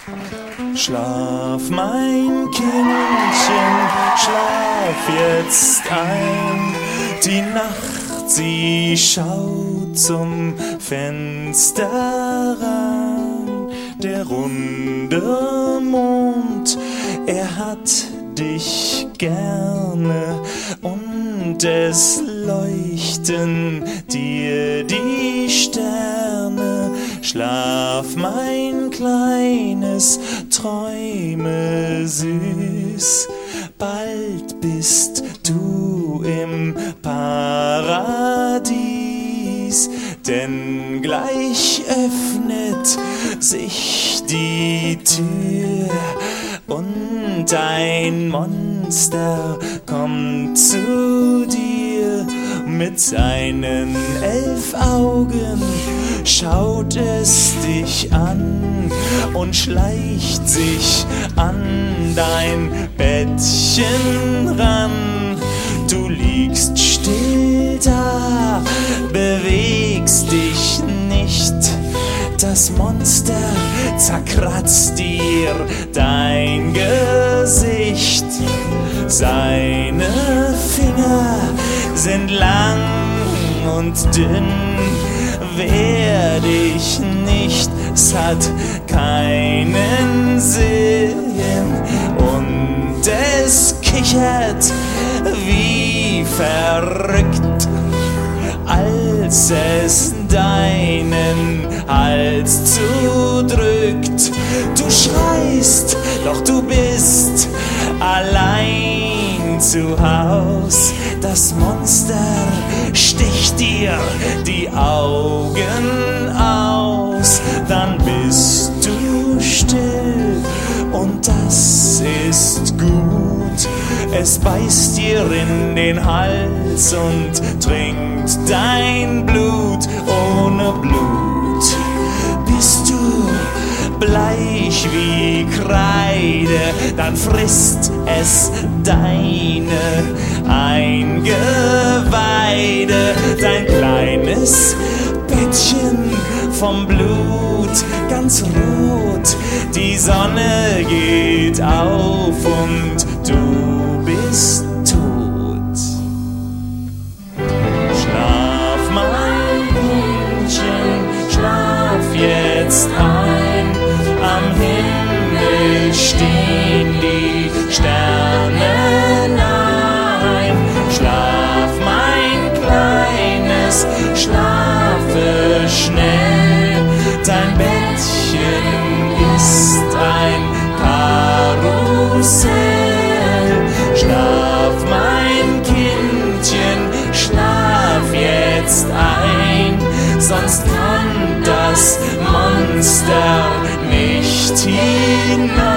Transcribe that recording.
Schlaf, mein Kindchen, schlaf jetzt ein. Die Nacht, sie schaut zum Fenster ran. Der runde Mond, er hat dich gerne und es leuchten dir die Sterne. Schlaf, mein Kleines, träume süß, bald bist du im Paradies, denn gleich öffnet sich die Tür und ein Monster kommt zu dir. Mit seinen 11 Augen schaut es dich an und schleicht sich an dein Bettchen ran. Du liegst still da, bewegst dich nicht. Das Monster zerkratzt dir dein Gesicht. Seine Finger sind lang und dünn. Wer dich nicht satt, keinen Sinn. Und es kichert wie verrückt, als es deinen Hals zudrückt. Du schreist, doch du bist allein zu Haus. Das Monster sticht dir die Augen aus. Dann bist du still und das ist gut. Es beißt dir in den Hals und trinkt dein Blut. Ohne Blut bist du bleich wie Kreide, dann frisst es deine Eingeweide. Dein kleines Bettchen vom Blut ganz rot, die Sonne geht auf und du bist tot. Schlaf, mein Kindchen, schlaf jetzt ein. Am Himmel stehen die Sternenlein. Schlaf, mein Kleines, schlafe schnell. Dein Bettchen ist ein Karussell. Schlaf, mein Kindchen, schlaf jetzt ein. Sonst kommt das Monster nicht hinein.